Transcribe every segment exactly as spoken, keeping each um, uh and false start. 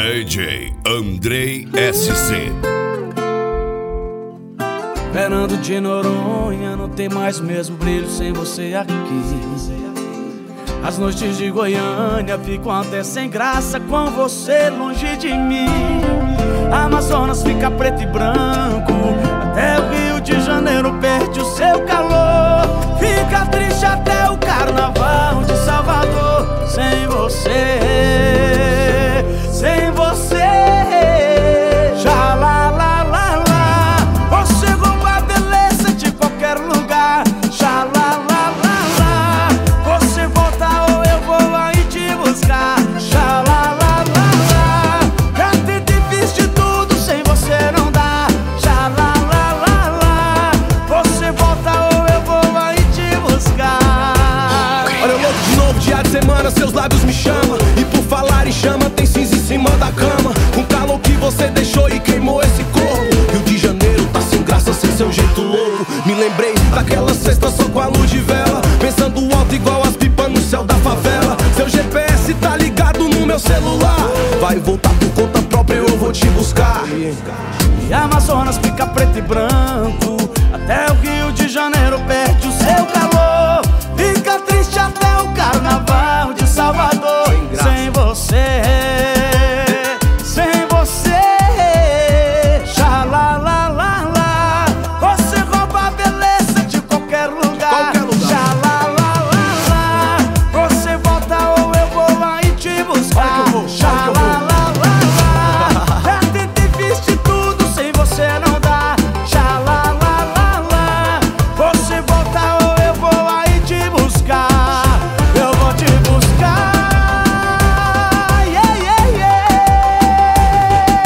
D J Andrei S C. Fernando de Noronha não tem mais o mesmo brilho sem você aqui. As noites de Goiânia ficam até sem graça com você longe de mim. A Amazonas fica preto e branco, até o Rio de Janeiro perde o seu calor. Fica triste até o Carnaval de Salvador sem você, sem você. Já lá, lá, lá, lá, você rouba a beleza de qualquer lugar. Já lá, lá, lá, lá, você volta ou eu vou aí te buscar. Já lá, lá, lá, lá, já tentei, fiz de tudo, sem você não dá. Já lá, lá, lá, lá, você volta ou eu vou aí te buscar. Olha eu louco de novo, dia de semana, seus lábios me chamam. E por falar em chama, tem cinza em cima da cama. Com calor que você deixou e queimou esse corpo. Rio de Janeiro tá sem graça, sem seu jeito louco. Me lembrei daquela sexta só com a luz de vela, pensando alto igual as pipas no céu da favela. Seu G P S tá ligado no meu celular. Vai voltar por conta própria, eu vou te buscar. E a Amazonas fica preto e branco, até o Rio de Janeiro perde o seu calor. Fica triste até o Carnaval de Salvador sem você, sem você. Já lá, lá, lá, lá, você rouba a beleza de qualquer lugar. Já lá, lá, lá, lá, você volta ou eu vou aí te buscar. Já lá, lá, lá, lá, já tentei, fiz de tudo, sem você não dá. Já lá, lá, lá, lá, você volta ou eu vou aí te buscar. Eu vou te buscar. Yeah, yeah, yeah.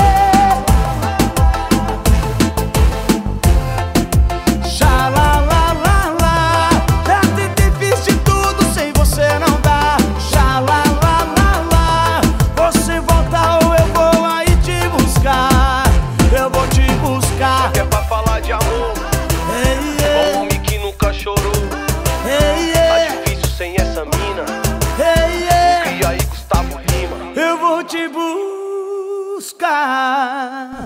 Já lá, lá, lá, lá, já tentei, fiz de tudo, sem você não dá. Já lá, lá, lá, lá, você volta ou eu vou aí te buscar. Eu vou te buscar. Que é pra falar de amor, Hey, yeah. homem que nunca chorou. Hey, Tá yeah. difícil sem essa mina. Hey, yeah. E aí, Gustavo Lima. Eu vou te buscar.